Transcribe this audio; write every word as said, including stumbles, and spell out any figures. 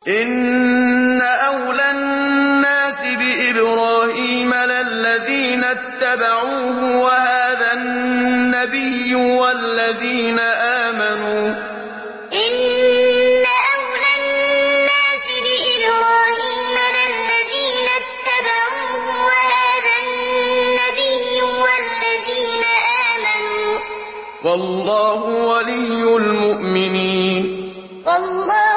إن أولى الناس بإبراهيم للذين اتبعوه وهذا النبي والذين آمنوا إن أولى الناس بإبراهيم للذين اتبعوه وهذا النبي والذين آمنوا والله ولي المؤمنين والله